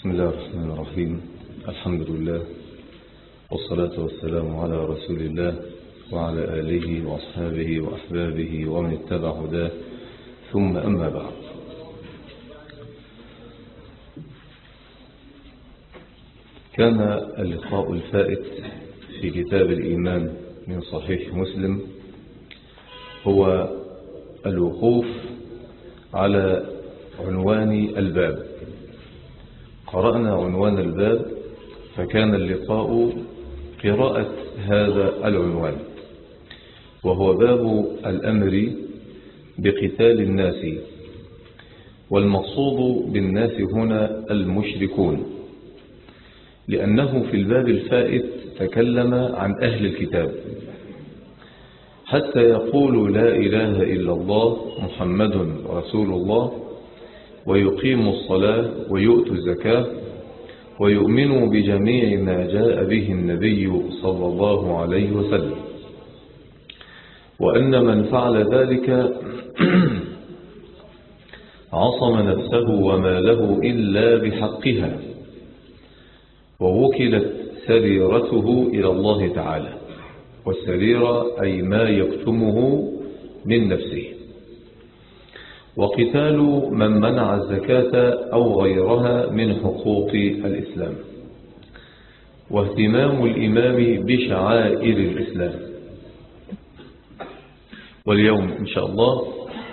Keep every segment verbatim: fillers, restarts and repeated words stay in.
بسم الله الرحمن الرحيم. الحمد لله والصلاة والسلام على رسول الله وعلى آله وأصحابه وأحبابه ومن اتبع هداه، ثم أما بعد. كان اللقاء الفائت في كتاب الإيمان من صحيح مسلم هو الوقوف على عنوان الباب. قرأنا عنوان الباب، فكان اللقاء قراءة هذا العنوان، وهو باب الأمر بقتال الناس، والمقصود بالناس هنا المشركون، لأنه في الباب الفائت تكلم عن أهل الكتاب حتى يقولوا لا إله إلا الله محمد رسول الله، ويقيموا الصلاة ويؤتوا الزكاة ويؤمنوا بجميع ما جاء به النبي صلى الله عليه وسلم، وأن من فعل ذلك عصم نفسه وماله إلا بحقها، ووكلت سريرته إلى الله تعالى، والسريرة أي ما يكتمه من نفسه. وقتال من منع الزكاة أو غيرها من حقوق الإسلام، واهتمام الإمام بشعائر الإسلام. واليوم إن شاء الله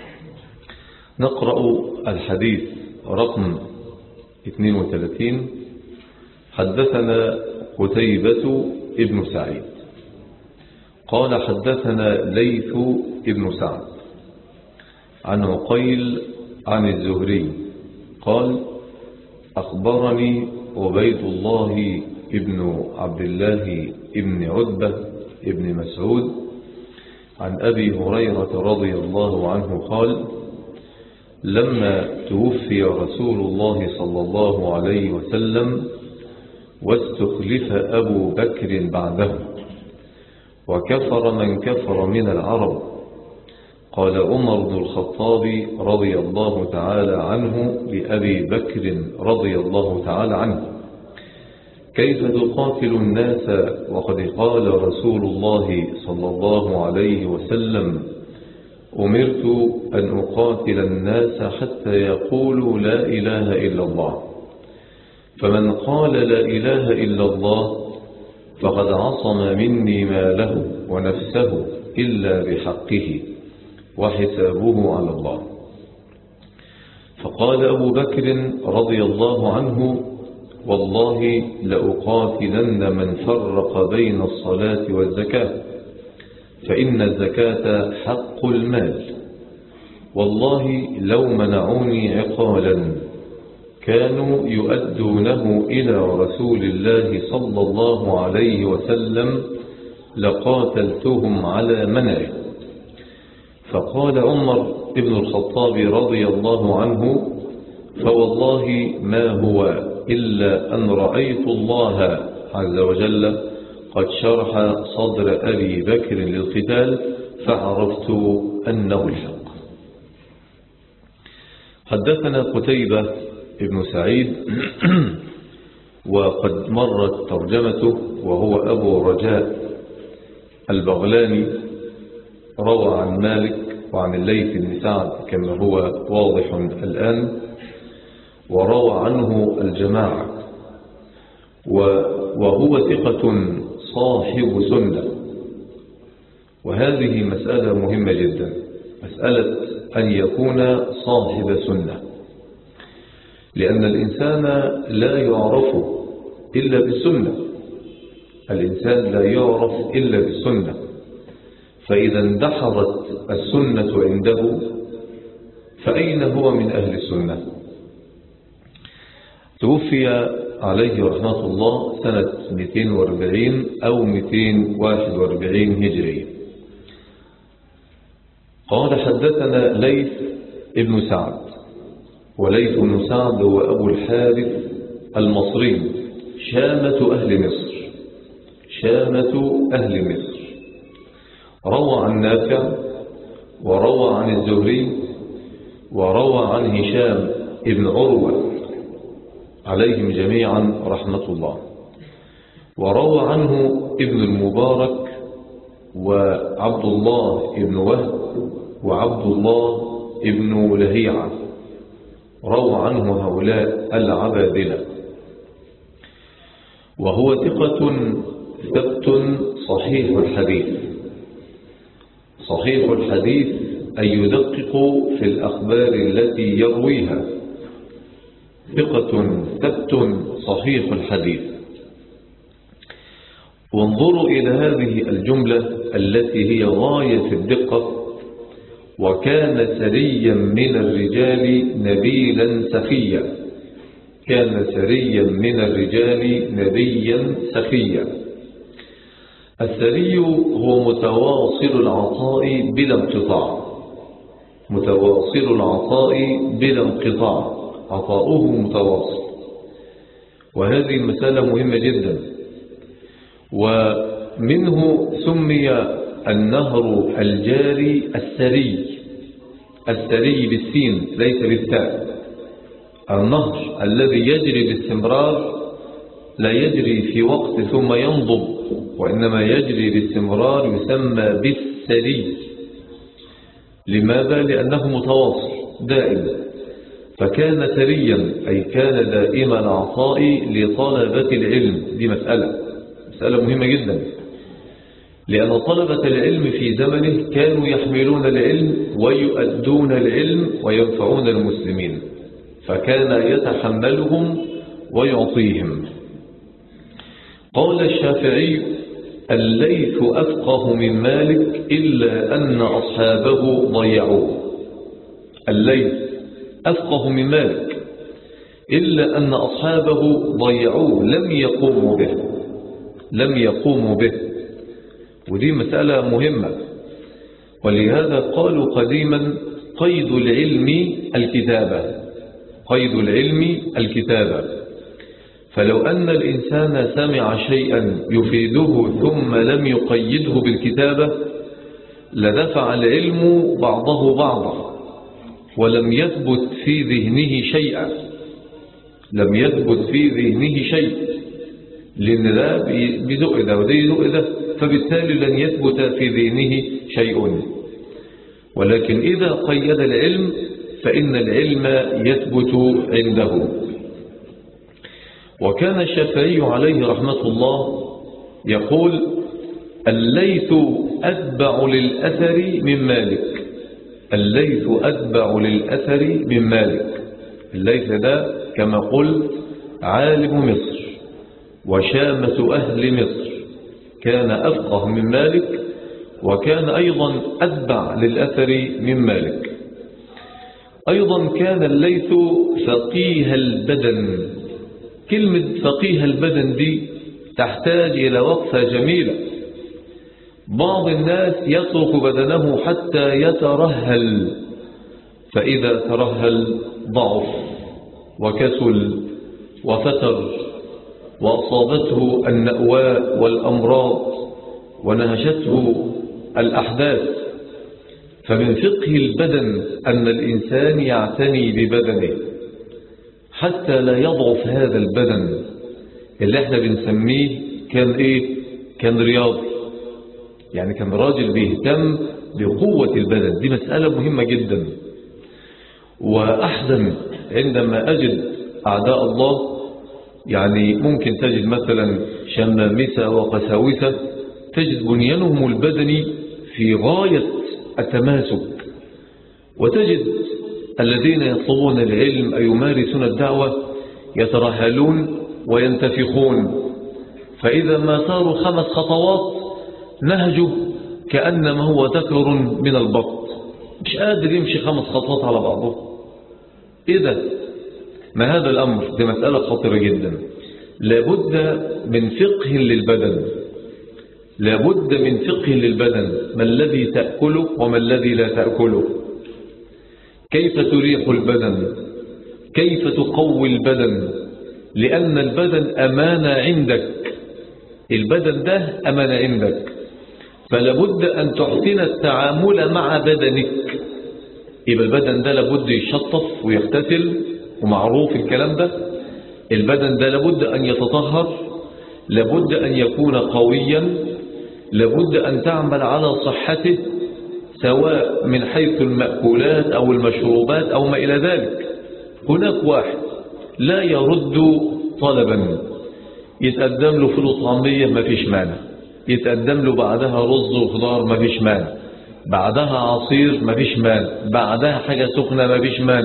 نقرأ الحديث رقم اثنين وثلاثين. حدثنا قتيبة ابن سعيد قال حدثنا ليث ابن سعد عن عقيل عن الزهري قال أخبرني عبيد الله ابن عبد الله ابن عتبة ابن مسعود عن أبي هريرة رضي الله عنه قال لما توفي رسول الله صلى الله عليه وسلم واستخلف أبو بكر بعده وكفر من كفر من العرب، قال عمر بن الخطاب رضي الله تعالى عنه لأبي بكر رضي الله تعالى عنه كيف تقاتل الناس وقد قال رسول الله صلى الله عليه وسلم أمرت أن أقاتل الناس حتى يقولوا لا إله إلا الله، فمن قال لا إله إلا الله فقد عصم مني ماله ونفسه إلا بحقه وحسابه على الله. فقال أبو بكر رضي الله عنه والله لأقاتلن من فرق بين الصلاة والزكاة، فإن الزكاة حق المال، والله لو منعوني عقالا كانوا يؤدونه إلى رسول الله صلى الله عليه وسلم لقاتلتهم على منعه. فقال عمر بن الخطاب رضي الله عنه فوالله ما هو إلا أن رأيت الله عز وجل قد شرح صدر أبي بكر للقتال فعرفت أنه الحق. حدثنا قتيبة ابن سعيد وقد مرت ترجمته، وهو أبو رجاء البغلاني، روى عن مالك وعن الليث بن سعد كما هو واضح الآن، وروى عنه الجماعة، وهو ثقة صاحب سنة. وهذه مسألة مهمة جدا، مسألة أن يكون صاحب سنة، لأن الإنسان لا يعرف إلا بالسنة، الإنسان لا يعرف إلا بالسنة، فإذا اندحرت السنة عنده فأين هو من أهل السنة؟ توفي عليه رحمة الله سنة مئتين وأربعين أو مئتين وواحد وأربعين هجري. قال حدثنا ليث ابن سعد، وليث بن سعد هو أبو الحارث المصري شامة أهل مصر، شامة أهل مصر. روى عن نافع وروى عن الزهري وروى عن هشام ابن عروة عليهم جميعا رحمة الله. وروى عنه ابن المبارك وعبد الله ابن وهب وعبد الله ابن لهيعة، روى عنه هؤلاء العبادلة. وهو ثقة ثبت صحيح الحديث. صحيح الحديث أي يدقق في الأخبار التي يرويها. ثقة ثبت صحيح الحديث. وانظروا إلى هذه الجملة التي هي غاية في الدقة: وكان سريا من الرجال نبيلا سخيا. كان سريا من الرجال نبيا سخيا. السري هو متواصل العطاء بلا انقطاع. متواصل العطاء بلا انقطاع، عطاؤه متواصل. وهذه المسألة مهمة جدا. ومنه سمي النهر الجاري السري. السري بالسين ليس بالتاء. النهر الذي يجري باستمرار لا يجري في وقت ثم ينضب، وإنما يجري باستمرار يسمى بالسري. لماذا؟ لأنه متواصل دائم. فكان سريا أي كان دائم العطاء لطلبة العلم. دي مسألة مسألة مهمة جدا، لأن طلبة العلم في زمنه كانوا يحملون العلم ويؤدون العلم وينفعون المسلمين، فكان يتحملهم ويعطيهم. قال الشافعي: الليث أفقه من مالك إلا أن أصحابه ضيعوه. الليث أفقه من مالك إلا أن أصحابه ضيعوه، لم يقوموا به لم يقوموا به ودي مسألة مهمة. ولهذا قالوا قديما: قيد العلم الكتابة. قيد العلم الكتابة. فلو أن الإنسان سمع شيئا يفيده ثم لم يقيده بالكتابة لدفع العلم بعضه بعضا، ولم يثبت في ذهنه شيئا لم يثبت في ذهنه شيء، لأن ده بيزق ده وده يزق ده، فبالتالي لن يثبت في ذهنه شيء. ولكن إذا قيد العلم فإن العلم يثبت عنده. وكان الشافعي عليه رحمة الله يقول: الليث أتبع للأثر من مالك. الليث أتبع للأثر من مالك. الليث ده كما قلت عالم مصر وشامة أهل مصر، كان أفقه من مالك، وكان أيضا أتبع للأثر من مالك. أيضا كان الليث فقيه البدن. كلمة فقيه البدن دي تحتاج إلى وقفة جميلة. بعض الناس يترك بدنه حتى يترهل، فإذا ترهل ضعف وكسل وفتر، وأصابته النأواء والأمراض ونهشته الأحداث. فمن فقه البدن أن الإنسان يعتني ببدنه حتى لا يضعف هذا البدن اللي احنا بنسميه كان ايه كان رياضي، يعني كان راجل بيهتم بقوة البدن. دي مسألة مهمة جدا. وأحزن عندما أجد أعداء الله، يعني ممكن تجد مثلا شمامسة وقساوسة تجد بنيانهم البدني في غاية التماسك، وتجد الذين يطلبون العلم أي يمارسون الدعوة يترهلون وينتفخون، فإذا ما ساروا خمس خطوات نهجوا كأنما هو ذكر من البط، مش قادر يمشي خمس خطوات على بعضه. إيه ده؟ ما هذا الأمر؟ دي مسألة خطيرة جدا. لابد من فقه للبدن، لابد من فقه للبدن. ما الذي تأكله وما الذي لا تأكله، كيف تريح البدن، كيف تقوي البدن، لأن البدن أمانة عندك. البدن ده أمانة عندك، فلابد أن تحسن التعامل مع بدنك. يبقى البدن ده لابد يشطف ويغتسل، ومعروف الكلام ده. البدن ده لابد أن يتطهر، لابد أن يكون قويا، لابد أن تعمل على صحته سواء من حيث المأكولات أو المشروبات أو ما إلى ذلك. هناك واحد لا يرد طلبا، يتقدم له فول وطعمية ما فيش مانع، يتقدم له بعدها رز وخضار ما فيش مانع، بعدها عصير ما فيش مانع، بعدها حاجة سخنة ما فيش مانع.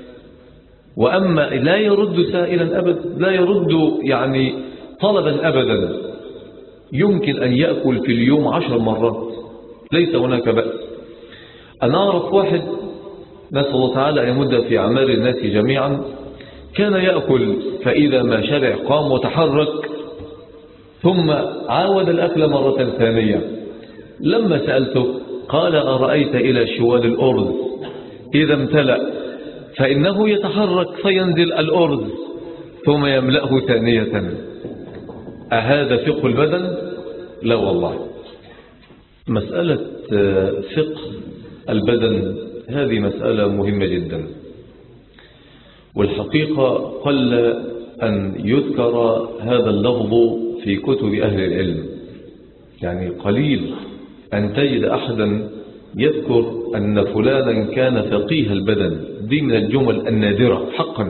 وأما لا يرد سائلا أبدا، لا يرد يعني طلبا أبدا، يمكن أن يأكل في اليوم عشر مرات ليس هناك بأس. أنا أعرف واحد نسأل الله تعالى أن يمد في أعمال الناس جميعا، كان يأكل فإذا ما شبع قام وتحرك ثم عاود الأكل مرة ثانية. لما سألته قال أرأيت إلى شوال الأرز إذا امتلأ فإنه يتحرك فينزل الأرز ثم يملأه ثانية. أهذا فقه البدن؟ لا والله. مسألة فقه البدن هذه مسألة مهمة جدا، والحقيقة قل أن يذكر هذا اللفظ في كتب أهل العلم، يعني قليل أن تجد أحدا يذكر أن فلانا كان فقيه البدن. دي من الجمل النادرة حقا.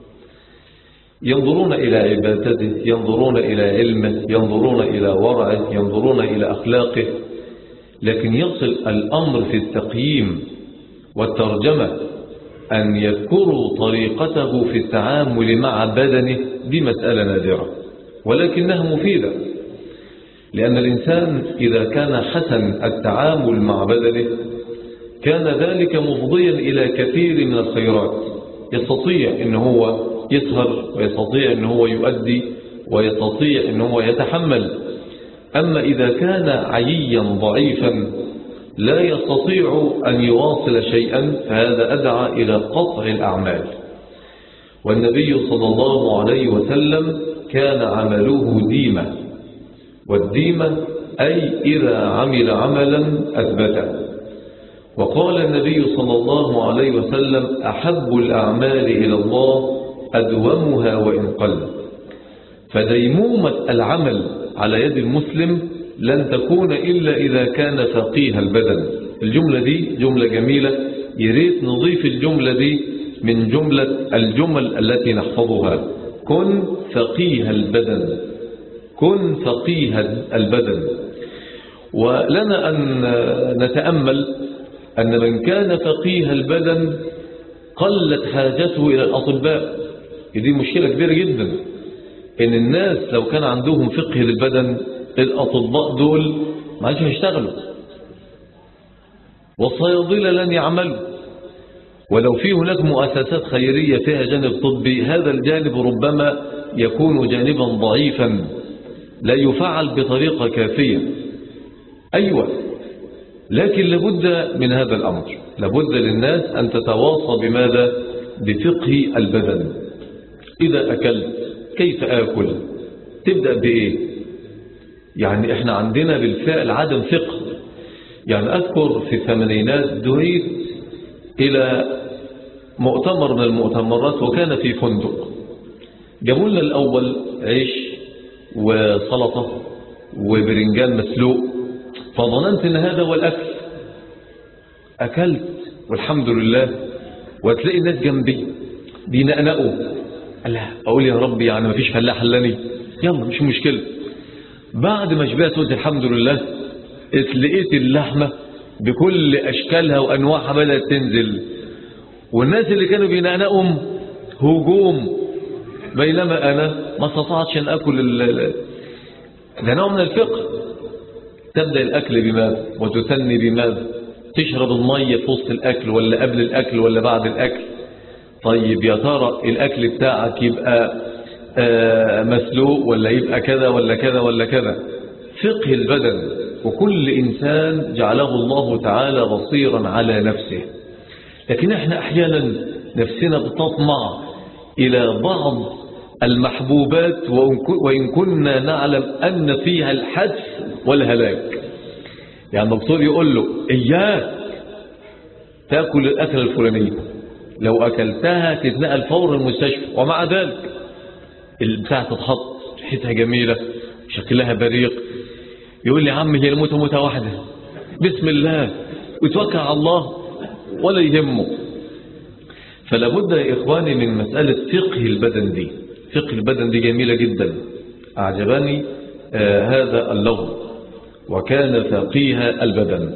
ينظرون إلى عبادته، ينظرون إلى علمه، ينظرون إلى ورعه، ينظرون إلى أخلاقه، لكن يصل الأمر في التقييم والترجمة أن يذكروا طريقته في التعامل مع بدنه. دي مسألة نادرة ولكنها مفيدة، لأن الإنسان إذا كان حسن التعامل مع بدنه كان ذلك مفضيا إلى كثير من الخيرات. يستطيع أن هو يسهر، ويستطيع أن هو يؤدي، ويستطيع أن هو يتحمل. أما إذا كان عييا ضعيفا لا يستطيع أن يواصل شيئا فهذا أدعى إلى قطع الأعمال. والنبي صلى الله عليه وسلم كان عمله ديمة، والديمة أي إذا عمل عملا أثبته. وقال النبي صلى الله عليه وسلم أحب الأعمال إلى الله أدومها وإن قل. فديمومة العمل على يد المسلم لن تكون إلا إذا كان فقيه البدن. الجملة دي جملة جميلة، يريد نضيف الجملة دي من جملة الجمل التي نحفظها. كن فقيه البدن، كن فقيه البدن. ولنا أن نتأمل أن من كان فقيه البدن قلت حاجته إلى الأطباء. دي مشكلة كبيرة جدا، إن الناس لو كان عندهم فقه للبدن الأطباء دول ما عادش هيشتغلوا، والصيادلة لن يعملوا. ولو في هناك مؤسسات خيرية فيها جانب طبي، هذا الجانب ربما يكون جانبا ضعيفا لا يفعل بطريقة كافية. أيوة، لكن لابد من هذا الأمر، لابد للناس أن تتواصى بماذا؟ بفقه البدن. إذا أكلت كيف آكل؟ تبدأ بإيه؟ يعني إحنا عندنا بالفعل عدم فقه. يعني أذكر في الثمانينات دعيت إلى مؤتمر من المؤتمرات وكان في فندق. جابوا لنا الأول عيش وسلطة وبرنجان مسلوق، فظننت ان هذا هو الاكل. اكلت والحمد لله، وتلاقي الناس جنبي بينقنقوا. الله، اقول يا ربي يعني ما فيش فلاح حلاني، يلا مش مشكله. بعد ما شبعت قلت الحمد لله، لقيت اللحمه بكل اشكالها وانواعها بدات تنزل، والناس اللي كانوا بينقنقهم هجوم، بينما انا ما استطعتش ان اكل. ده نوع من الفقه. تبدأ الأكل بماذا وتثني بماذا؟ تشرب المية في وسط الأكل ولا قبل الأكل ولا بعد الأكل؟ طيب يا ترى الأكل بتاعك يبقى آه مسلوق ولا يبقى كذا ولا كذا ولا كذا؟ فقه البدن. وكل إنسان جعله الله تعالى بصيرا على نفسه، لكن احنا أحيانا نفسنا بتطمع إلى بعض المحبوبات وإن كنا نعلم أن فيها الحدث والهلاك. يعني الدكتور يقول له إياك تأكل الأكل الفلاني، لو أكلتها تتنقل فورا المستشفى، ومع ذلك البتاع تتحط ريحتها جميلة شكلها بريق، يقول لي عمي هي الموتة موتة واحدة بسم الله ويتوكل على الله ولا يهمه. فلا بد يا إخواني من مسألة فقه البدن دي. فقه البدن دي جميلة جدا، أعجبني آه هذا اللفظ، وكان فقيه البدن.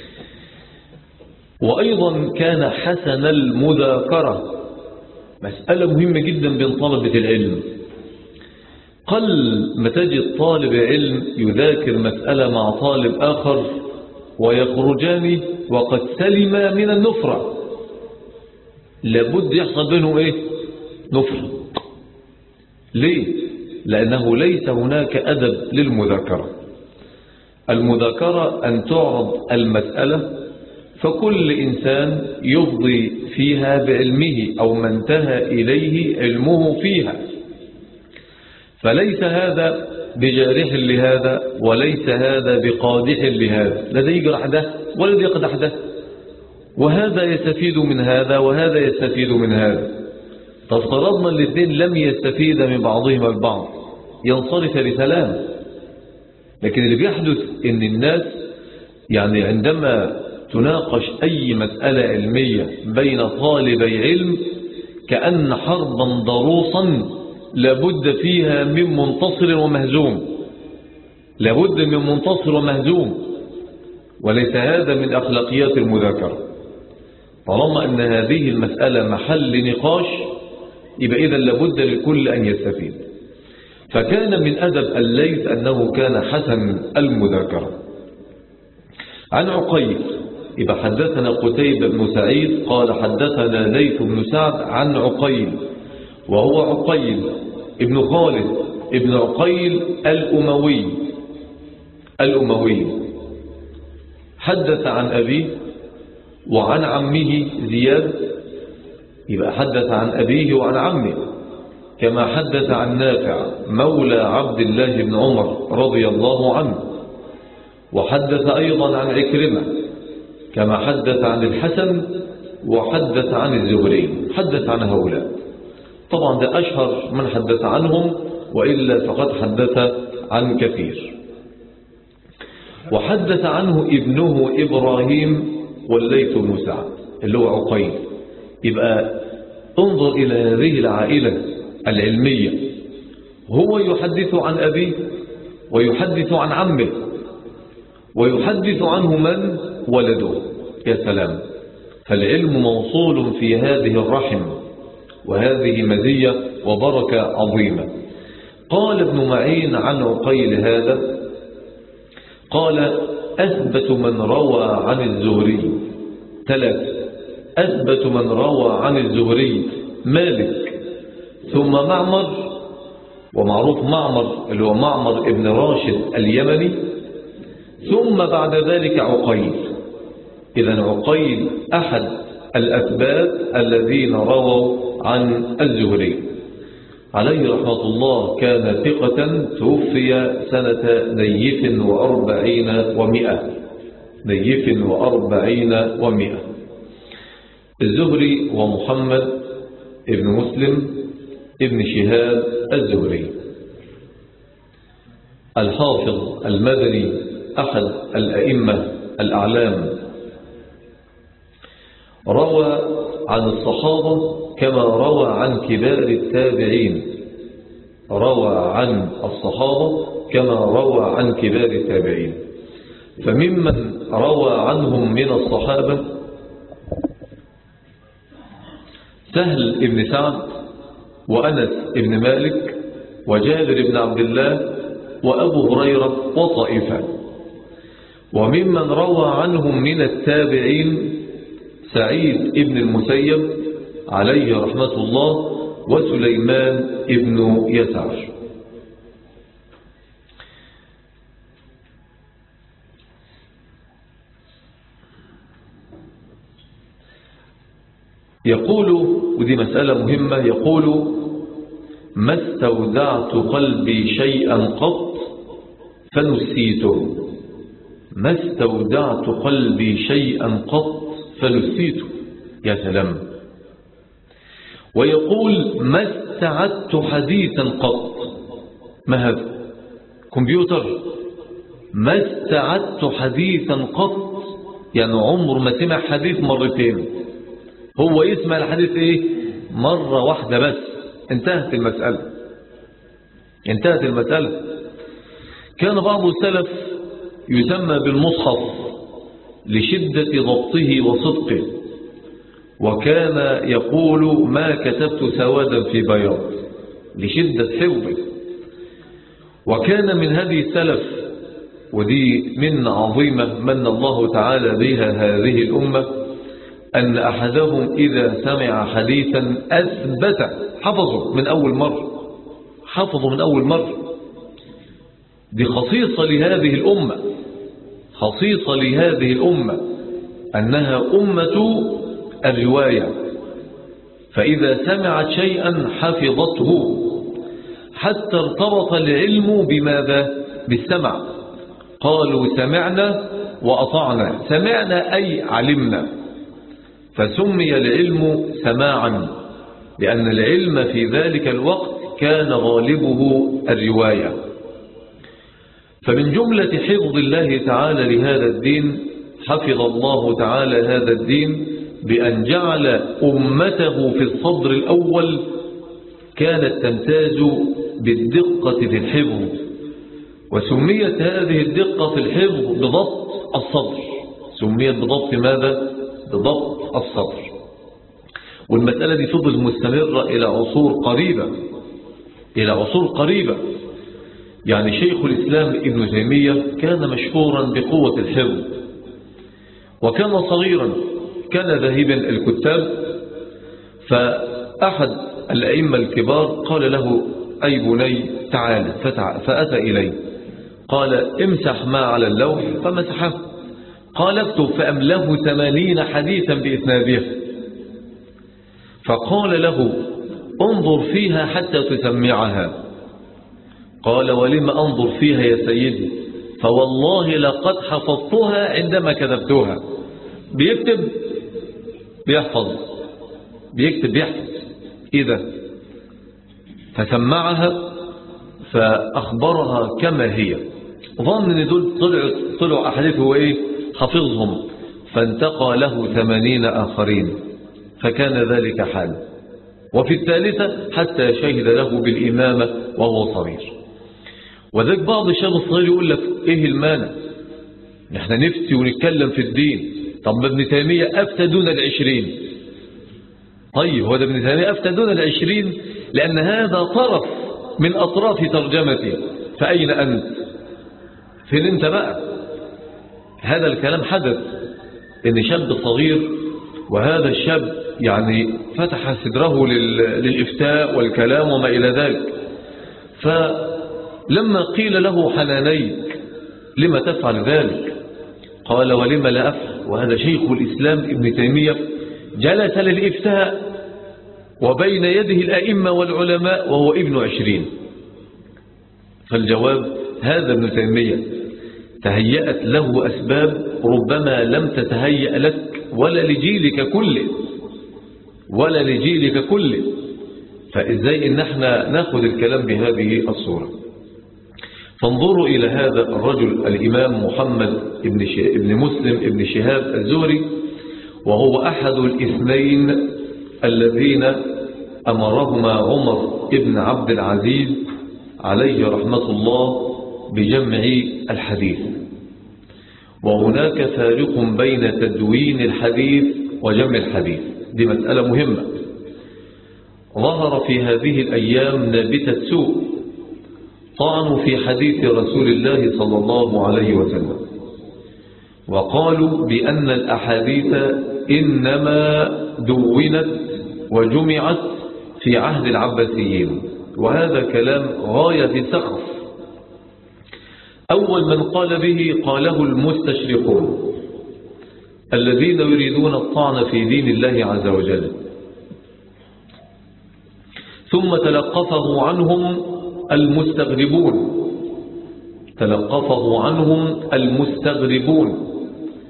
وأيضا كان حسن المذاكرة، مسألة مهمة جدا بين طلبة العلم. قل ما تجد طالب علم يذاكر مسألة مع طالب آخر ويخرجان وقد سلما من النفرة، لابد يحصل بينه ايه؟ نفرة. ليه؟ لأنه ليس هناك أدب للمذاكرة. المذاكرة أن تعرض المسألة فكل إنسان يفضي فيها بعلمه أو ما انتهى إليه علمه فيها، فليس هذا بجارح لهذا وليس هذا بقادح لهذا، لا ده يجرح ده ولا ده يقدح ده، وهذا يستفيد من هذا وهذا يستفيد من هذا. فافترضنا الاثنين لم يستفيد من بعضهما البعض ينصرف لسلام. لكن اللي بيحدث ان الناس يعني عندما تناقش أي مسألة علمية بين طالبي علم كأن حربا ضروسا لابد فيها من منتصر ومهزوم، لابد من منتصر ومهزوم، وليس هذا من أخلاقيات المذاكرة. طالما أن هذه المسألة محل نقاش يبقى إذا لابد للكل أن يستفيد. فكان من أدب الليث أنه كان حسن المذاكرة. عن عقيل يبقى حدثنا قتيبة بن سعيد قال حدثنا ليث بن سعد عن عقيل، وهو عقيل ابن خالد ابن عقيل الأموي الأموي حدث عن أبيه وعن عمه زياد، يبقى حدث عن أبيه وعن عمه، كما حدث عن نافع مولى عبد الله بن عمر رضي الله عنه، وحدث أيضا عن عكرمة، كما حدث عن الحسن وحدث عن الزهري، حدث عن هؤلاء. طبعا ده أشهر من حدث عنهم، وإلا فقد حدث عن كثير. وحدث عنه ابنه إبراهيم والليث بن سعد اللي هو عقيل. يبقى انظر إلى هذه العائلة العلمية، هو يحدث عن أبيه ويحدث عن عمه ويحدث عنه من ولده. يا سلام، فالعلم موصول في هذه الرحم، وهذه مزية وبركة عظيمة. قال ابن معين عن عقيل هذا قال أثبت من روى عن الزهري ثلاثة، أثبت من روى عن الزهري مالك ثم معمر، ومعروف معمر اللي هو معمر ابن راشد اليمني، ثم بعد ذلك عقيل. إذن عقيل أحد الأثبات الذين رووا عن الزهري عليه رحمة الله. كان ثقة، توفي سنة نيف وأربعين ومئة نيف وأربعين ومئة. الزهري ومحمد ابن مسلم ابن شهاب الزهري الحافظ المدني أحد الأئمة الأعلام، روى عن الصحابة كما روى عن كبار التابعين، روى عن الصحابة كما روى عن كبار التابعين. فممن روى عنهم من الصحابة سهل بن سعد وأنس بن مالك وجابر بن عبد الله وأبو هريرة وطائفة. وممن روى عنهم من التابعين سعيد بن المسيب عليه رحمة الله وسليمان بن يسار. يقول، ودي مسألة مهمة، يقول ما استودعت قلبي شيئا قط فنسيته، ما استودعت قلبي شيئا قط فنسيته. يا سلام. ويقول ما استعدت حديثا قط. ما هذا؟ كمبيوتر. ما استعدت حديثا قط، يعني عمر ما سمع حديث مرتين، هو يسمع الحديث ايه؟ مرة واحدة بس. انتهت المسألة، انتهت المسألة. كان بعض السلف يسمى بالمصحف لشدة ضبطه وصدقه، وكان يقول ما كتبت سوادا في بياض لشدة حفظه. وكان من هذه السلف، ودي من عظيمة من الله تعالى بها هذه الأمة، أن أحدهم إذا سمع حديثا أثبت حفظه من أول مرة، حفظه من أول مرة. دي خصيصة لهذه الأمة، خصيصة لهذه الأمة أنها أمة الرواية، فإذا سمعت شيئا حفظته، حتى ارتبط العلم بماذا؟ بالسمع. قالوا سمعنا وأطعنا، سمعنا أي علمنا، فسمي العلم سماعا، لأن العلم في ذلك الوقت كان غالبه الرواية. فمن جملة حفظ الله تعالى لهذا الدين، حفظ الله تعالى هذا الدين بأن جعل أمته في الصدر الأول كانت تمتاز بالدقة في الحفظ، وسميت هذه الدقة في الحفظ بضبط الصدر. سميت بضبط ماذا؟ بضبط الصدر. والمسألة دي فضل مستمرة إلى عصور قريبة، إلى عصور قريبة. يعني شيخ الإسلام ابن تيمية كان مشهورا بقوة الحفظ، وكان صغيرا، كان ذاهبا الكتاب. فأحد الأئمة الكبار قال له أي بني تعال، فأتى إليه قال امسح ما على اللوح، فمسحه. قال اكتب، فأمله ثمانين حديثا بإسنادها. فقال له انظر فيها حتى تسمعها. قال ولم أنظر فيها يا سيدي؟ فوالله لقد حفظتها عندما كتبتها. بيكتب بيحفظ، بيكتب بيحفظ. إذا فسمعها فأخبرها كما هي، ظن ان دول طلعوا طلعوا أحاديث هو إيه؟ حفظهم. فانتقى له ثمانين آخرين، فكان ذلك حال. وفي الثالثة حتى شهد له بالإمامة وهو صغير. وذلك بعض الشباب الصغير يقول لك إيه المانع؟ نحن نفتي ونتكلم في الدين. طب ابن تيمية أفتى دون العشرين. طيب هو ده ابن تيمية أفتى دون العشرين لأن هذا طرف من أطراف ترجمته، فأين أنت؟ فين أنت بقى؟ هذا الكلام حدث إن شاب صغير، وهذا الشاب يعني فتح صدره للإفتاء والكلام وما إلى ذلك. فلما قيل له حنانيك لما تفعل ذلك؟ قال ولما لا أفعل، وهذا شيخ الإسلام ابن تيمية جلس للإفتاء وبين يده الأئمة والعلماء وهو ابن عشرين. فالجواب هذا ابن تيمية تهيأت له أسباب ربما لم تتهيأ لك ولا لجيلك كله، ولا لجيلك كله. فإزاي إن احنا ناخذ الكلام بهذه الصورة؟ فانظروا إلى هذا الرجل الإمام محمد ابن, ابن مسلم ابن شهاب الزهري، وهو أحد الاثنين الذين أمرهما عمر ابن عبد العزيز عليه رحمة الله بجمع الحديث. وهناك فارق بين تدوين الحديث وجمع الحديث، دي مسألة مهمة. ظهر في هذه الأيام نابتة سوء، طعنوا في حديث رسول الله صلى الله عليه وسلم، وقالوا بأن الأحاديث إنما دونت وجمعت في عهد العباسيين، وهذا كلام غاية في السخف. أول من قال به قاله المستشرقون الذين يريدون الطعن في دين الله عز وجل، ثم تلقفه عنهم المستغربون تلقفه عنهم المستغربون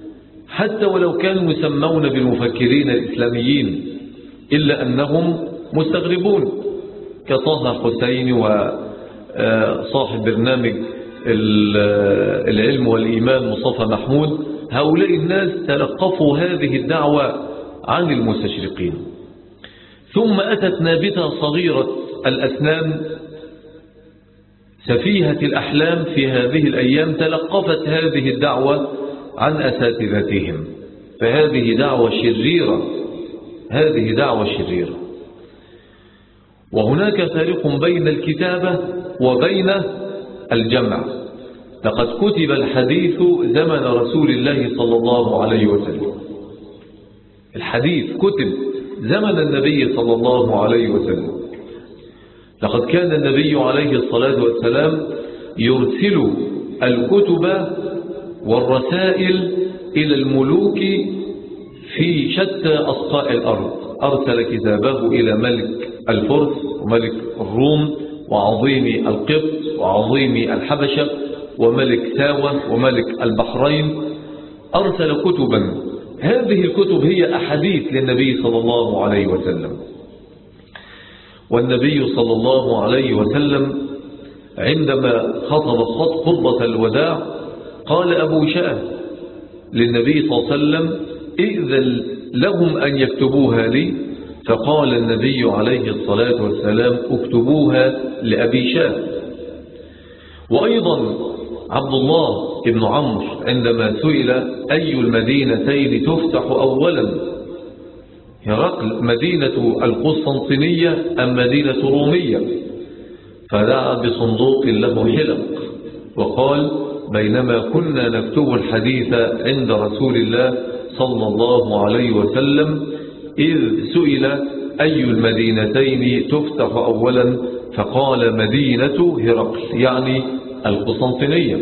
حتى ولو كانوا يسمون بالمفكرين الإسلاميين، إلا أنهم مستغربون كطه حسين وصاحب برنامج العلم والإيمان مصطفى محمود. هؤلاء الناس تلقفوا هذه الدعوة عن المستشرقين. ثم أتت نابتة صغيرة الأسنان سفيهة الأحلام في هذه الأيام تلقفت هذه الدعوة عن أساتذتهم، فهذه دعوة شريرة، هذه دعوة شريرة. وهناك فارق بين الكتابة وبين الجمع. لقد كتب الحديث زمن رسول الله صلى الله عليه وسلم، الحديث كتب زمن النبي صلى الله عليه وسلم. لقد كان النبي عليه الصلاة والسلام يرسل الكتب والرسائل إلى الملوك في شتى أصقاء الأرض. أرسل كتابه إلى ملك الفرس وملك الروم وعظيم القبط وعظيم الحبشة وملك ساوة وملك البحرين. أرسل كتبا، هذه الكتب هي أحاديث للنبي صلى الله عليه وسلم. والنبي صلى الله عليه وسلم عندما خطب خطبة الوداع قال أبو شاه للنبي صلى الله عليه وسلم إذن لهم أن يكتبوها لي، فقال النبي عليه الصلاة والسلام اكتبوها لأبي شاه. وأيضا عبد الله بن عمرو عندما سئل أي المدينتين تفتح أولا، هرقل مدينة القسطنطينية أم مدينة رومية، فدعا بصندوق له حلق وقال بينما كنا نكتب الحديث عند رسول الله صلى الله عليه وسلم إذ سئل أي المدينتين تفتح أولا فقال مدينة هرقل يعني القسطنطينية.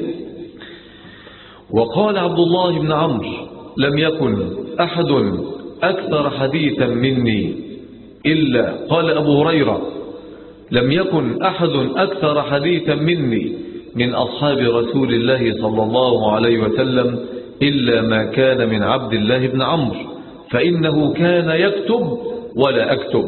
وقال عبد الله بن عمرو لم يكن أحد أكثر حديثا مني إلا قال أبو هريرة لم يكن أحد أكثر حديثا مني من أصحاب رسول الله صلى الله عليه وسلم إلا ما كان من عبد الله بن عمرو فإنه كان يكتب ولا أكتب.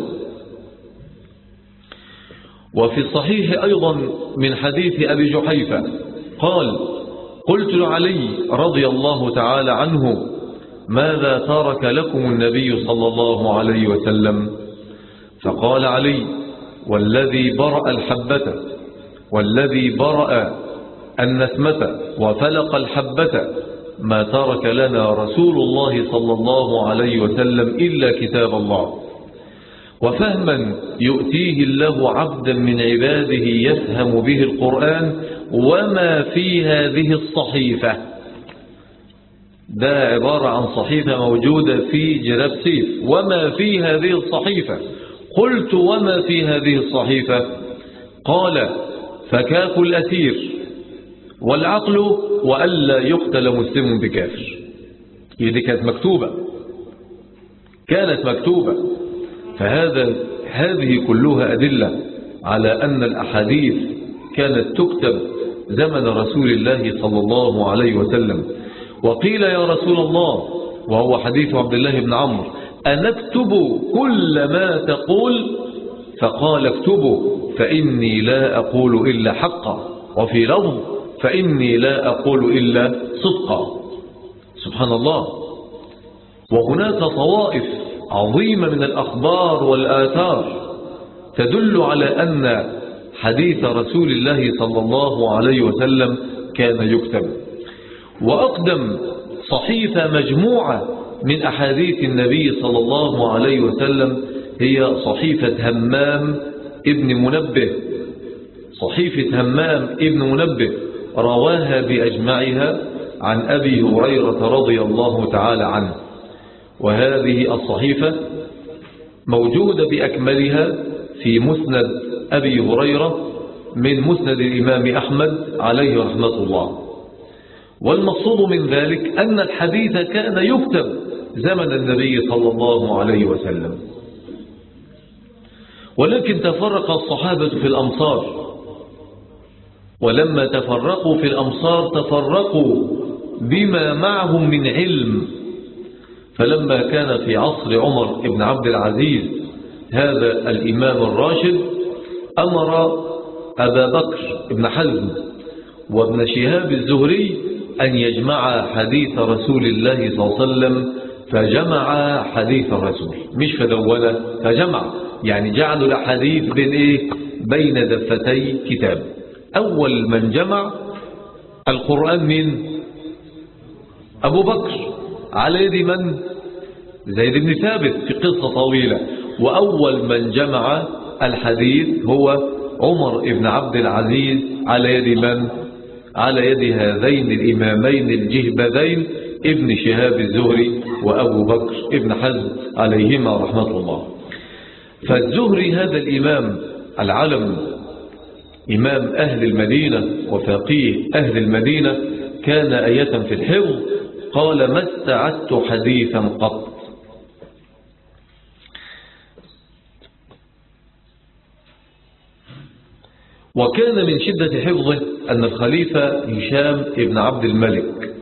وفي الصحيح أيضا من حديث أبي جحيفة قال قلت لعلي رضي الله تعالى عنه ماذا ترك لكم النبي صلى الله عليه وسلم؟ فقال علي والذي برأ الحبة والذي برأ النسمة وفلق الحبة ما ترك لنا رسول الله صلى الله عليه وسلم إلا كتاب الله وفهما يؤتيه الله عبدا من عباده يفهم به القرآن وما في هذه الصحيفة. ده عبارة عن صحيفة موجودة في جراب سيف. وما في هذه الصحيفة؟ قلت وما في هذه الصحيفة؟ قال فكاك الأسير والعقل وألا يقتل مسلم بكافر. دي كانت مكتوبة، كانت مكتوبة. فهذا هذه كلها أدلة على أن الأحاديث كانت تكتب زمن رسول الله صلى الله عليه وسلم. وقيل يا رسول الله وهو حديث عبد الله بن عمرو أنكتب كل ما تقول؟ فقال اكتبوا فإني لا أقول إلا حقا، وفي لفظ فإني لا أقول إلا صدقا. سبحان الله. وهناك طوائف عظيمة من الأخبار والآثار تدل على أن حديث رسول الله صلى الله عليه وسلم كان يكتب. وأقدم صحيفة مجموعة من أحاديث النبي صلى الله عليه وسلم هي صحيفة همام ابن منبه. صحيفة همام ابن منبه رواها بأجمعها عن أبي هريرة رضي الله تعالى عنه. وهذه الصحيفة موجودة بأكملها في مسند أبي هريرة من مسند الإمام أحمد عليه رحمة الله. والمقصود من ذلك أن الحديث كان يكتب زمن النبي صلى الله عليه وسلم. ولكن تفرق الصحابة في الأمصار، ولما تفرقوا في الأمصار تفرقوا بما معهم من علم. فلما كان في عصر عمر بن عبد العزيز هذا الإمام الراشد أمر أبا بكر بن حزم وابن شهاب الزهري أن يجمع حديث رسول الله صلى الله عليه وسلم، فجمع حديث الرسول، مش فدونه، فجمع، يعني جعلوا الحديث بين إيه؟ بين دفتي كتاب. أول من جمع القرآن من أبو بكر على يد من؟ زيد بن ثابت في قصة طويلة. وأول من جمع الحديث هو عمر بن عبد العزيز على يد من؟ على يد هذين الإمامين الجهبذين ابن شهاب الزهري وأبو بكر ابن حزم عليهما رحمة الله. فالزهري هذا الإمام العلم، إمام أهل المدينة وفقيه أهل المدينة، كان آية في الحفظ، قال ما استعدت حديثا قط. وكان من شدة حفظه أن الخليفة هشام ابن عبد الملك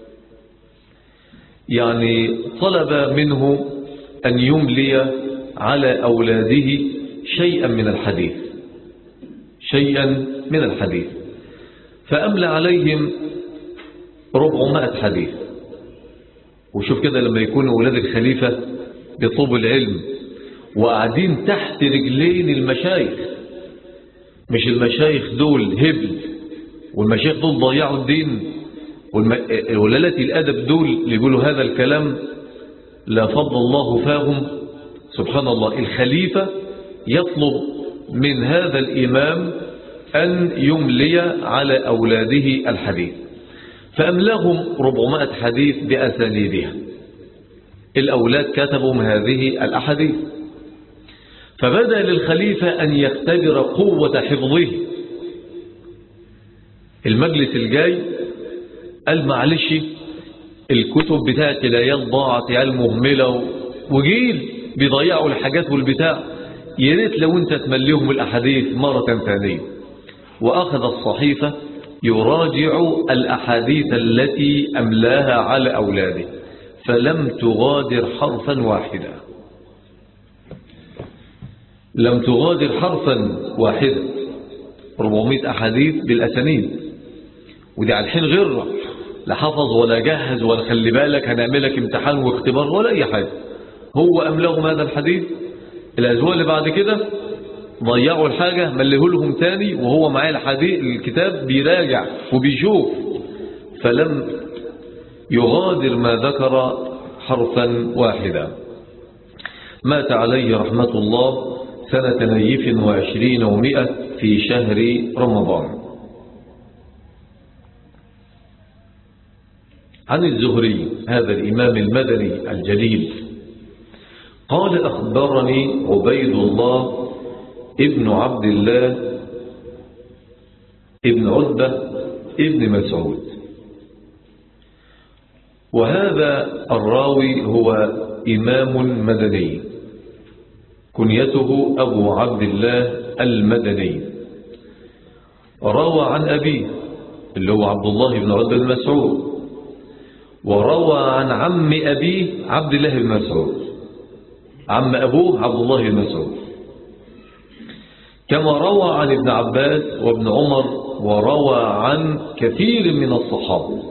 يعني طلب منه أن يملي على أولاده شيئا من الحديث شيئا من الحديث فأملى عليهم ربعمائة حديث. وشوف كده لما يكون أولاد الخليفة بطوب العلم وقاعدين تحت رجلين المشايخ، مش المشايخ دول هبل والمشايخ دول ضيعوا الدين والولالة الأدب دول اللي يقولوا هذا الكلام لا فضل الله فاهم. سبحان الله، الخليفة يطلب من هذا الإمام أن يملي على أولاده الحديث، فأملاهم ربعمائة حديث بأسانيدها. الأولاد كتبوا من هذه الأحاديث، فبدأ للخليفة أن يختبر قوة حفظه. المجلس الجاي قال معلش الكتب بتاعت العيال ضاعت، عيال مهملة وجيل بيضيعوا الحاجات والبتاع، يا ريت لو انت تمليهم الأحاديث مرة ثانية. وأخذ الصحيفة يراجع الأحاديث التي أملاها على أولاده، فلم تغادر حرفا واحدا، لم تغادر حرفا واحدا. أربعمائة أحاديث بالأسانيد، ودي على الحين غير لا حفظ ولا جهز ولا خلي بالك هنعملك امتحان واختبار ولا أي حاجة. هو أملاهم هذا الحديث. الأسبوع اللي بعد كده ضيعوا الحاجة مليه لهم تاني، وهو معاه الحديث الكتاب بيراجع وبيشوف، فلم يغادر ما ذكر حرفا واحدا. مات عليه رحمة الله سنة نيف وعشرين ومئة في شهر رمضان. عن الزهري هذا الإمام المدني الجليل قال أخبرني عبيد الله ابن عبد الله ابن عتبة ابن مسعود، وهذا الراوي هو إمام مدني كنيته أبو عبد الله المدني، روى عن أبيه اللي هو عبد الله بن عتبة بن مسعود، وروى عن عم أبيه عبد الله بن مسعود، عم أبوه عبد الله بن مسعود، كما روى عن ابن عباس وابن عمر، وروى عن كثير من الصحابة.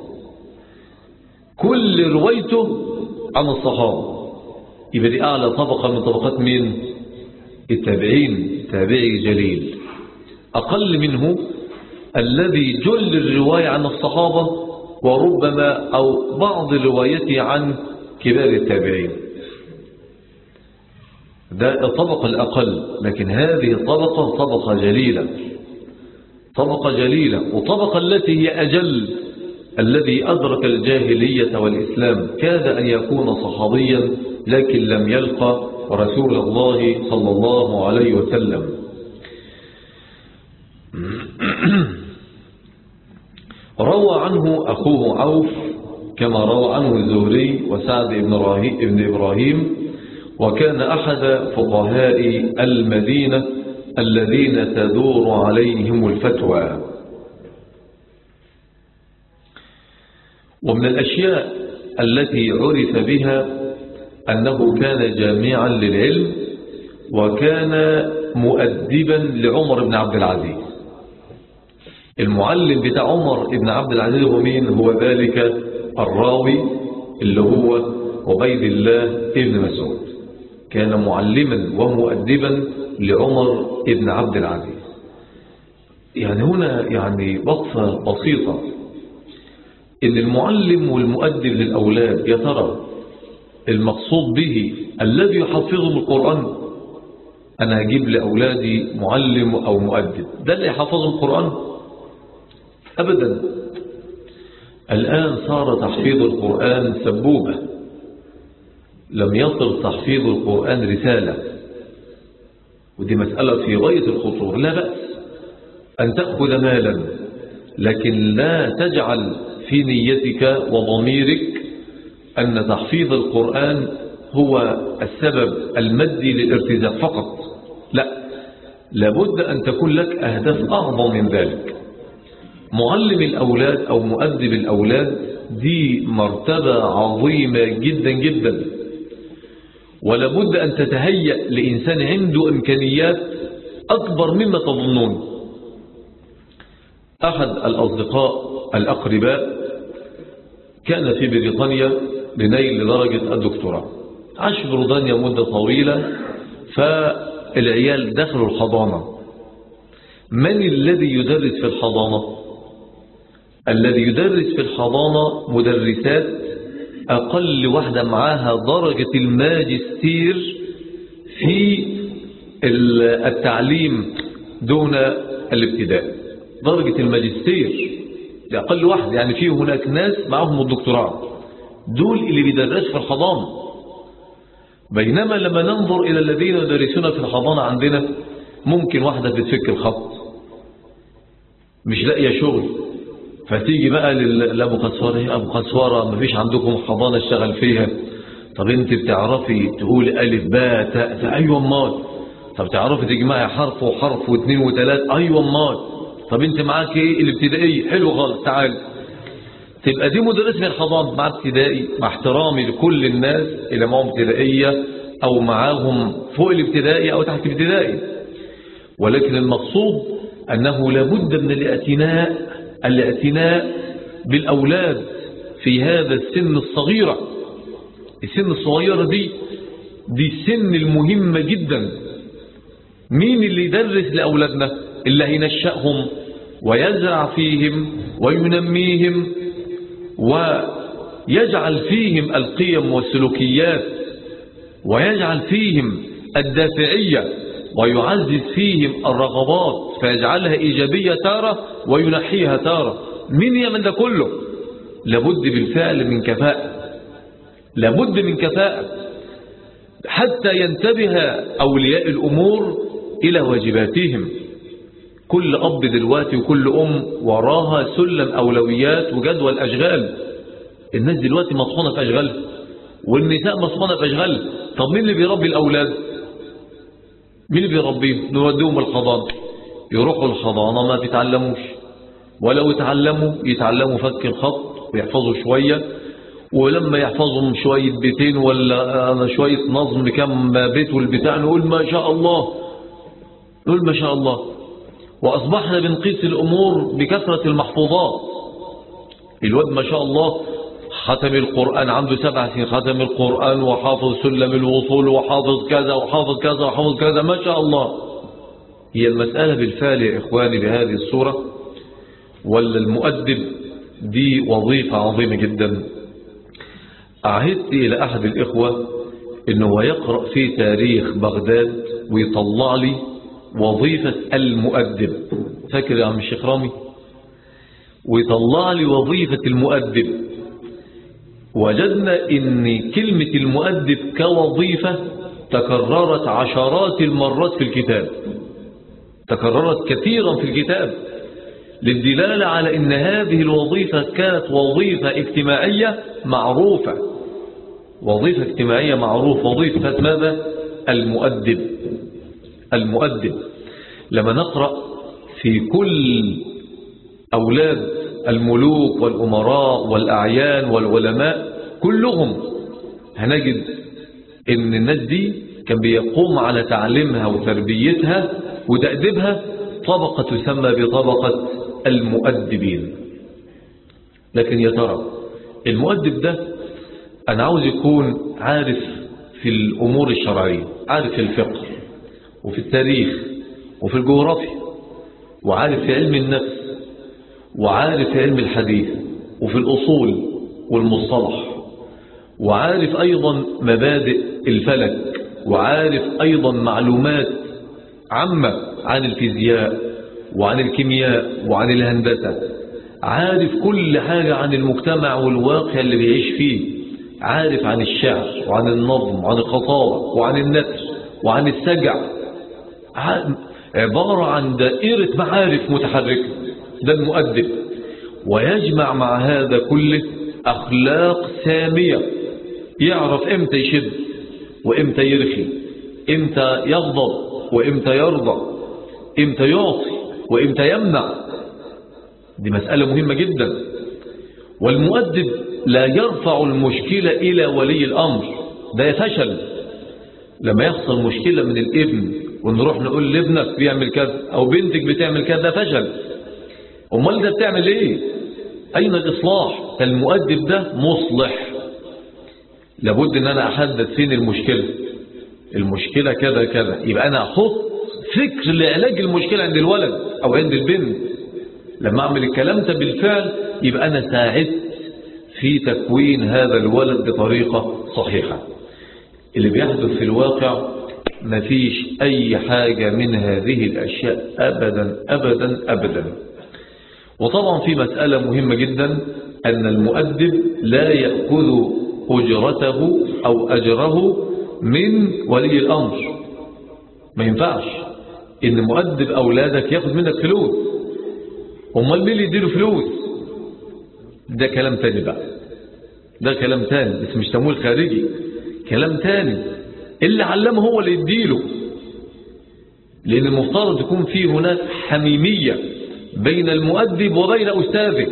كل روايته عن الصحابة، يبقى دي أعلى طبقة من طبقات مين؟ التابعين، تابعي جليل. أقل منه الذي جل الرواية عن الصحابة، وربما أو بعض روايته عن كبار التابعين. ده الطبقة الأقل، لكن هذه الطبقة طبقة جليلة، طبقة جليلة، وطبقة التي هي أجل. الذي أدرك الجاهلية والإسلام كاد أن يكون صحابيا، لكن لم يلقى رسول الله صلى الله عليه وسلم. روى عنه أخوه عوف كما روى عنه الزهري وسعد بن إبراهيم، وكان أحد فقهاء المدينة الذين تدور عليهم الفتوى. ومن الأشياء التي عرف بها أنه كان جامعا للعلم، وكان مؤدبا لعمر بن عبد العزيز. المعلم بتاع عمر بن عبد العزيز هو مين؟ هو ذلك الراوي اللي هو عبيد الله بن مسعود، كان معلما ومؤدبا لعمر بن عبد العزيز. يعني هنا يعني وقفة بسيطة، إن المعلم والمؤدب للأولاد يا ترى المقصود به الذي يحفظهم القرآن؟ أنا هجيب لأولادي معلم أو مؤدب ده اللي يحفظهم القرآن؟ أبدا. الآن صار تحفيظ القرآن سبوبة، لم يصل تحفيظ القرآن رسالة، ودي مسألة في غاية الخطورة. لا بأس أن تأخذ مالا، لكن لا تجعل في نيتك وضميرك أن تحفيظ القرآن هو السبب المادي للارتزاق فقط. لا، لابد أن تكون لك أهداف أعظم من ذلك. معلم الأولاد أو مؤدب الأولاد دي مرتبة عظيمة جدا جدا، ولابد أن تتهيأ لإنسان عنده إمكانيات أكبر مما تظنون. أحد الأصدقاء الأقرباء كان في بريطانيا لنيل درجة الدكتوراه، عاش في بريطانيا مدة طويلة، فالعيال دخلوا الحضانة. من الذي يدرس في الحضانة؟ الذي يدرس في الحضانة مدرسات أقل واحدة معاها درجة الماجستير في التعليم دون الابتداء، درجة الماجستير لأقل واحد. يعني في هناك ناس معهم الدكتوراه، دول اللي بيدرسوا في الحضانة. بينما لما ننظر إلى الذين يدرسون في الحضانة عندنا، ممكن واحدة بتفك الخط مش لاقيه شغل، فتيجي بقى لأبو قسوره، أبو قسوره مفيش عندكم حضانة اشتغل فيها؟ طب انت بتعرفي تقول ألف باء تاء؟ أيوة مال. طب تعرفي تجمعي حرف وحرف واثنين وثلاث؟ أيوة مال. طب انت معاك ايه؟ الابتدائي. حلو خالص، تعال. تبقى دي مدرس من الحضانة مع ابتدائي، مع احترامي لكل الناس اللي معهم ابتدائية أو معاهم فوق الابتدائي أو تحت الابتدائي، ولكن المقصود أنه لابد من الاعتناء الاعتناء بالأولاد في هذا السن الصغيرة. السن الصغيرة دي دي السن المهمة جدا. مين اللي يدرس لأولادنا؟ اللي هينشأهم ويزرع فيهم وينميهم ويجعل فيهم القيم والسلوكيات ويجعل فيهم الدافعية ويعزز فيهم الرغبات فيجعلها إيجابية تارة وينحيها تارة. من يمن ده كله؟ لابد بالفعل من كفاءة، لابد من كفاءة حتى ينتبه أولياء الأمور إلى واجباتهم. كل أب دلوقتي وكل أم وراها سلم أولويات وجدول أشغال. الناس دلوقتي مطحونة في أشغالها، والنساء مطحونة في أشغالها. طب مين اللي بيربي الأولاد؟ مين اللي بيربيهم؟ نوديهم الحضانة، يروحوا الحضانة ما بيتعلموش، ولو يتعلموا يتعلموا فك الخط ويحفظوا شوية، ولما يحفظهم شوية بيتين ولا شوية نظم كم بيت والبتاع نقول ما شاء الله، نقول ما شاء الله. وأصبحنا بنقيس الأمور بكثرة المحفوظات. الواد ما شاء الله ختم القرآن، عنده سبع سنين ختم القرآن وحافظ سلم الوصول وحافظ كذا وحافظ كذا وحافظ كذا، ما شاء الله. هي المسألة بالفعل يا إخواني بهذه الصورة، ولا المؤدب دي وظيفة عظيمة جدا. أعهدت إلى أحد الإخوة إنه يقرأ في تاريخ بغداد ويطلع لي وظيفة المؤدب. فاكر يا عم الشيخ رامي؟ ويطلع لي وظيفة المؤدب. وجدنا إن كلمة المؤدب كوظيفة تكررت عشرات المرات في الكتاب، تكررت كثيرا في الكتاب، للدلالة على أن هذه الوظيفة كانت وظيفة اجتماعية معروفة، وظيفة اجتماعية معروفة، وظيفة ماذا؟ المؤدب. المؤدب لما نقرأ في كل أولاد الملوك والأمراء والأعيان والعلماء كلهم هنجد أن الناس دي كان بيقوم على تعليمها وتربيتها وتأديبها طبقة تسمى بطبقة المؤدبين. لكن يا ترى المؤدب ده أنا عاوز يكون عارف في الأمور الشرعية، عارف في الفقه وفي التاريخ وفي الجغرافيا، وعارف في علم النفس، وعارف في علم الحديث وفي الأصول والمصطلح، وعارف أيضا مبادئ الفلك، وعارف أيضا معلومات عامة عن الفيزياء وعن الكيمياء وعن الهندسة، عارف كل حاجة عن المجتمع والواقع اللي بيعيش فيه، عارف عن الشعر وعن النظم وعن الخطابة وعن النثر وعن السجع، عبارة عن دائرة معارف متحركة. ده المؤدب. ويجمع مع هذا كله أخلاق سامية، يعرف إمتى يشد وإمتى يرخي، إمتى يغضب وإمتى يرضى، إمتى يعطي وإمتى يمنع. دي مسألة مهمة جدا. والمؤدب لا يرفع المشكلة إلى ولي الأمر، ده فشل. لما يحصل مشكلة من الابن ونروح نقول لابنك بيعمل كذا أو بنتك بتعمل كذا، ده فشل. أمال ده بتعمل إيه؟ أين الإصلاح؟ المؤدب ده مصلح. لابد أن أنا أحدد فين المشكلة. المشكلة كذا كذا، يبقى أنا أحط فكر لعلاج المشكلة عند الولد أو عند البنت. لما أعمل الكلام ده بالفعل يبقى أنا ساعدت في تكوين هذا الولد بطريقة صحيحة. اللي بيحدث في الواقع مفيش أي حاجة من هذه الأشياء أبدا أبدا أبدا. وطبعا في مسألة مهمة جدا، أن المؤدب لا يأخذ أجرته أو أجره من ولي الأمر. ما ينفعش إن مؤدب أولادك يأخذ منك فلوس. أمال مين اللي يديله فلوس؟ ده كلام تاني بقى، ده كلام تاني بس مش تمويل خارجي، كلام تاني. اللي علمه هو اللي يديله، لأن المفترض يكون فيه هناك حميمية بين المؤدب وبين أستاذه.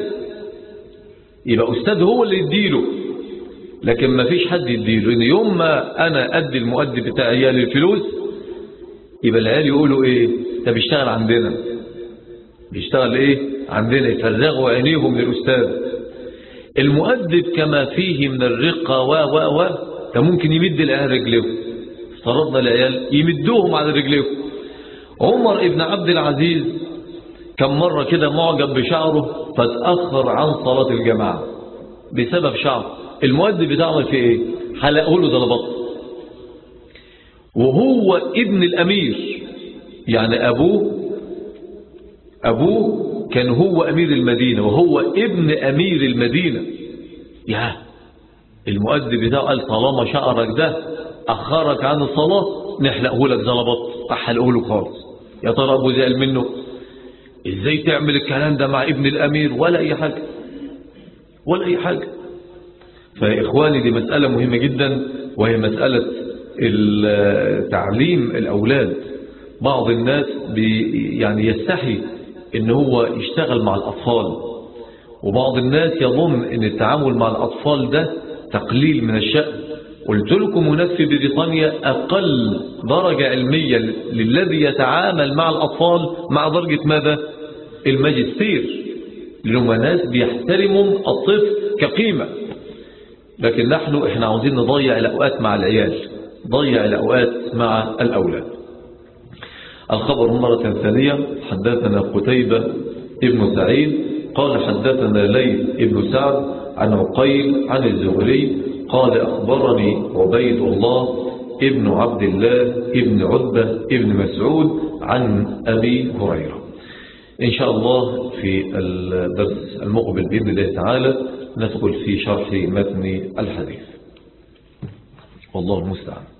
يبقى أستاذ هو اللي يديله، لكن ما فيش حد يديله. لأن يوم ما أنا أدي المؤدب بتاع عيالي الفلوس يبقى العيال يقولوا إيه؟ ده بيشتغل عندنا. بيشتغل إيه؟ عندنا. يفرغوا عينيهم للأستاذ. المؤدب كما فيه من الرقة و و و ده ممكن يمد العيال رجليه. افترضنا العيال يمدوهم على رجليه. عمر ابن عبد العزيز كم مرة كده معجب بشعره فتأخر عن صلاة الجماعة بسبب شعر. المؤدب بتاعه في ايه؟ حلقه له ضربات. وهو ابن الأمير، يعني أبوه أبوه كان هو أمير المدينة وهو ابن أمير المدينة. يا المؤدب بتاعه قال طالما شعرك ده أخرك عن الصلاة نحلقه لك ضربات. أحلقه له خالص. يا ترى أبو زعل منه؟ ازاي تعمل الكلام ده مع ابن الأمير؟ ولا أي حاجة ولا أي حاجة. فإخواني دي مسألة مهمة جدا، وهي مسألة تعليم الأولاد. بعض الناس يعني يستحي ان هو يشتغل مع الأطفال، وبعض الناس يظن ان التعامل مع الأطفال ده تقليل من الشأن. قلت لكم هناك في بريطانيا أقل درجة علمية للذي يتعامل مع الأطفال مع درجة ماذا؟ الماجستير. لأنهم ناس بيحترموا الطفل كقيمة. لكن نحن احنا عاوزين نضيع الأوقات مع العيال، ضيع الأوقات مع الأولاد. الخبر مرة ثانية، حدثنا قتيبة ابن سعيد قال حدثنا ليث ابن سعد عن عقيل عن الزهري قال أخبرني عبيد الله ابن عبد الله ابن عتبة ابن مسعود عن أبي هريرة. إن شاء الله في الدرس المقبل بإذن الله تعالى ندخل في شرح متن الحديث، والله المستعان.